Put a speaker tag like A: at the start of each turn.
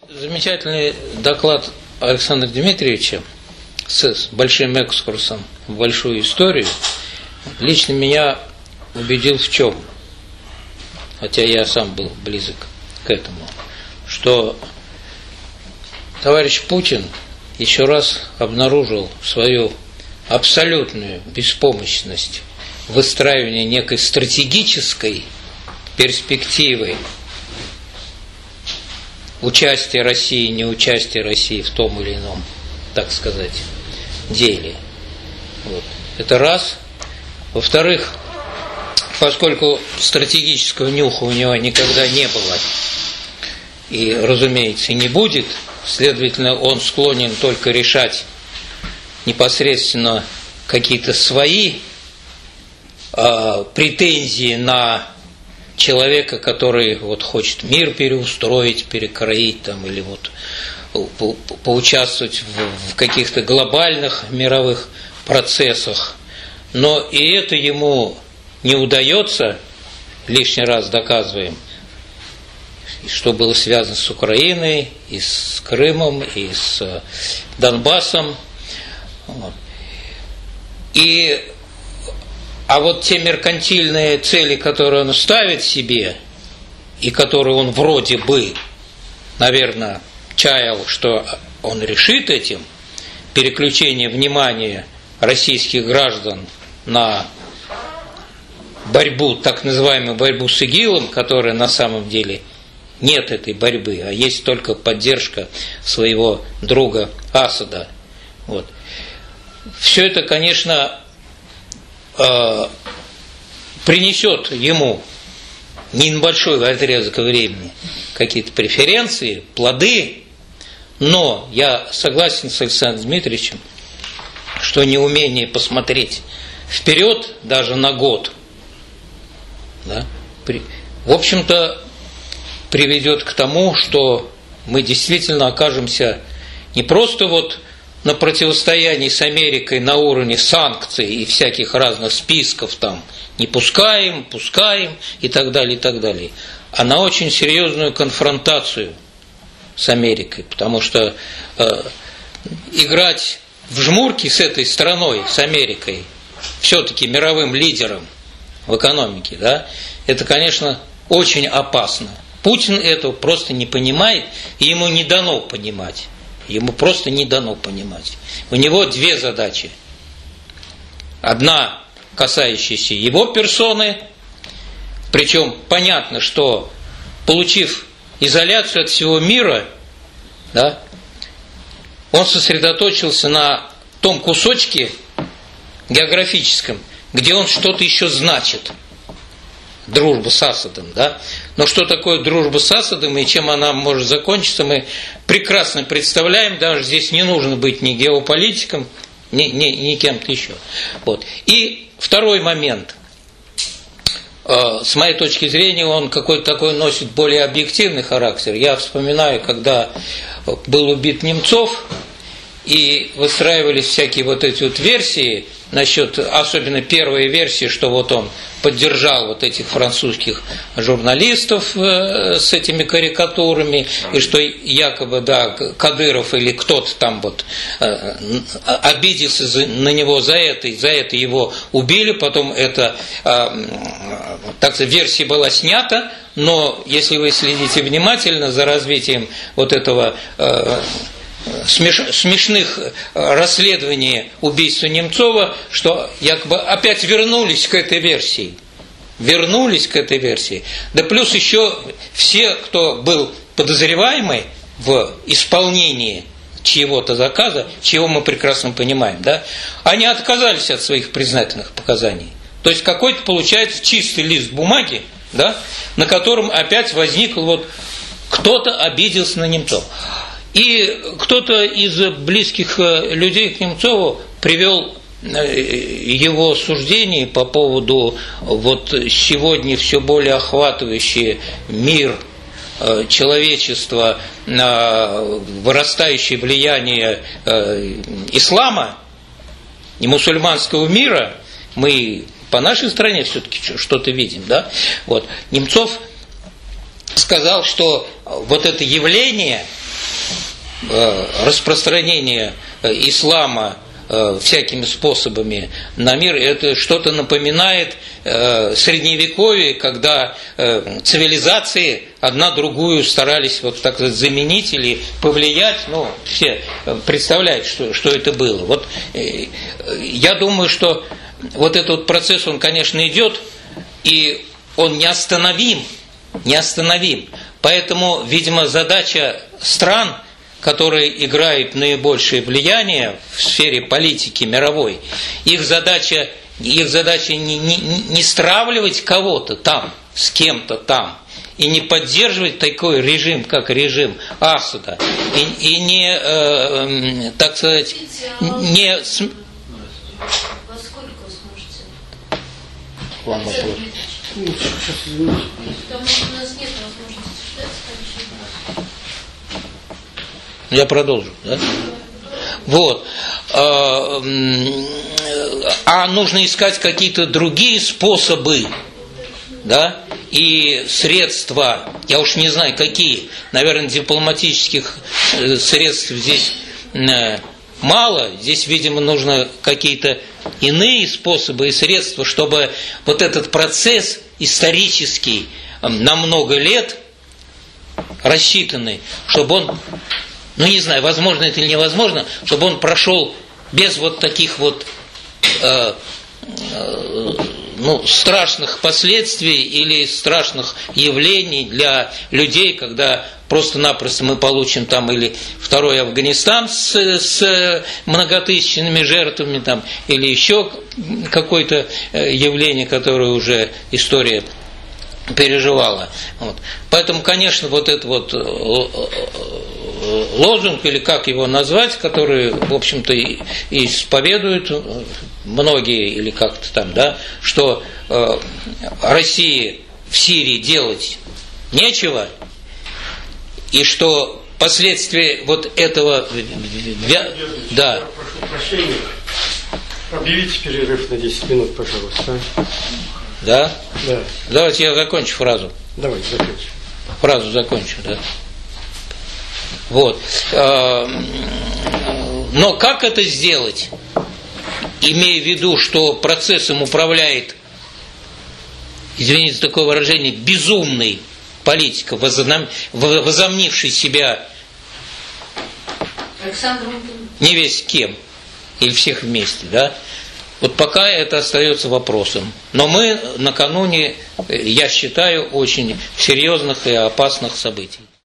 A: Замечательный доклад Александра Дмитриевича с большим экскурсом в большую историю лично меня убедил в чем, хотя я сам был близок к этому, что товарищ Путин еще раз обнаружил свою абсолютную беспомощность в выстраивании некой стратегической перспективы участия России, неучастия России в том или ином, так сказать, деле. Вот. Это раз. Во-вторых, поскольку стратегического нюха у него никогда не было и, разумеется, не будет, следовательно, он склонен только решать непосредственно какие-то свои претензии на человека, который вот хочет мир переустроить, перекроить там, или вот поучаствовать в каких-то глобальных мировых процессах. Но и это ему не удается, лишний раз доказываем, что было связано с Украиной, и с Крымом, и с Донбассом. А вот те меркантильные цели, которые он ставит себе, и которые он вроде бы, наверное, чаял, что он решит этим, переключение внимания российских граждан на борьбу, так называемую борьбу с ИГИЛом, которая на самом деле нет этой борьбы, а есть только поддержка своего друга Асада. Вот. Все это, конечно, принесет ему не на большой отрезок времени какие-то преференции, плоды, но я согласен с Александром Дмитриевичем, что неумение посмотреть вперед даже на год, да, в общем-то, приведет к тому, что мы действительно окажемся не просто вот на противостоянии с Америкой на уровне санкций и всяких разных списков там не пускаем, пускаем и так далее, а на очень серьезную конфронтацию с Америкой, потому что играть в жмурки с этой страной, с Америкой, все-таки мировым лидером в экономике, да, это, конечно, очень опасно. Путин этого просто не понимает, и ему не дано понимать. Ему просто не дано понимать. У него две задачи. Одна, касающаяся его персоны, причем понятно, что, получив изоляцию от всего мира, да, он сосредоточился на том кусочке географическом, где он что-то еще значит. Дружба с Асадом, да? Но что такое дружба с Асадом и чем она может закончиться, мы прекрасно представляем, даже здесь не нужно быть ни геополитиком, ни кем-то еще. Вот. И второй момент, с моей точки зрения, он какой-то такой носит более объективный характер. Я вспоминаю, когда был убит Немцов, и выстраивались всякие вот эти вот версии насчет, особенно первой версии, что вот он поддержал вот этих французских журналистов с этими карикатурами, и что якобы, да, Кадыров или кто-то там вот обиделся на него за это, и за это его убили, потом эта, так сказать, версия была снята, но если вы следите внимательно за развитием вот этого смешных расследований убийства Немцова, что якобы опять вернулись к этой версии. Да плюс еще все, кто был подозреваемый в исполнении чьего-то заказа, чего мы прекрасно понимаем, да, они отказались от своих признательных показаний. То есть какой-то получается чистый лист бумаги, да, на котором опять возник вот кто-то обиделся на Немцова. И кто-то из близких людей к Немцову привел его суждение по поводу вот сегодня все более охватывающий мир, человечества, вырастающее влияние ислама и мусульманского мира. Мы по нашей стране все-таки что-то видим, да? Вот. Немцов сказал, что вот это явление распространение ислама всякими способами на мир, это что-то напоминает средневековье, когда цивилизации одна другую старались вот так сказать заменить или повлиять, ну, все представляют, что это было. Вот я думаю, что вот этот процесс, он, конечно, идет, и он неостановим, поэтому, видимо, задача стран, которые играют наибольшее влияние в сфере политики мировой, их задача не стравливать кого-то там, с кем-то там, и не поддерживать такой режим, как режим Асада, и не, так сказать, не...
B: Во сколько вы сможете?
A: Вам вопрос.
B: Потому что у нас нет возможности ждать следующий.
A: Я продолжу, да? Вот. А нужно искать какие-то другие способы, да, и средства, я уж не знаю какие, наверное, дипломатических средств здесь мало, здесь, видимо, нужно какие-то иные способы и средства, чтобы вот этот процесс исторический на много лет рассчитанный, чтобы он, ну не знаю, возможно это или невозможно, чтобы он прошел без вот таких вот страшных последствий или страшных явлений для людей, когда просто-напросто мы получим там или второй Афганистан с многотысячными жертвами там, или еще какое-то явление, которое уже история переживала. Вот. Поэтому, конечно, вот этот вот лозунг, или как его назвать, который, в общем-то, и исповедуют многие, или как-то там, да, что России в Сирии делать нечего, и что последствия вот этого... Да.
C: Прошу прощения. Объявите перерыв на 10 минут, пожалуйста.
A: Да?
C: Да.
A: Давайте я закончу фразу.
C: Давай, закончи.
A: Фразу закончу, да. Вот. Но как это сделать, имея в виду, что процессом управляет, извините за такое выражение, безумный политик, возомнивший себя не весь кем, или всех вместе, да? Вот пока это остается вопросом. Но мы накануне, я считаю, очень серьезных и опасных событий.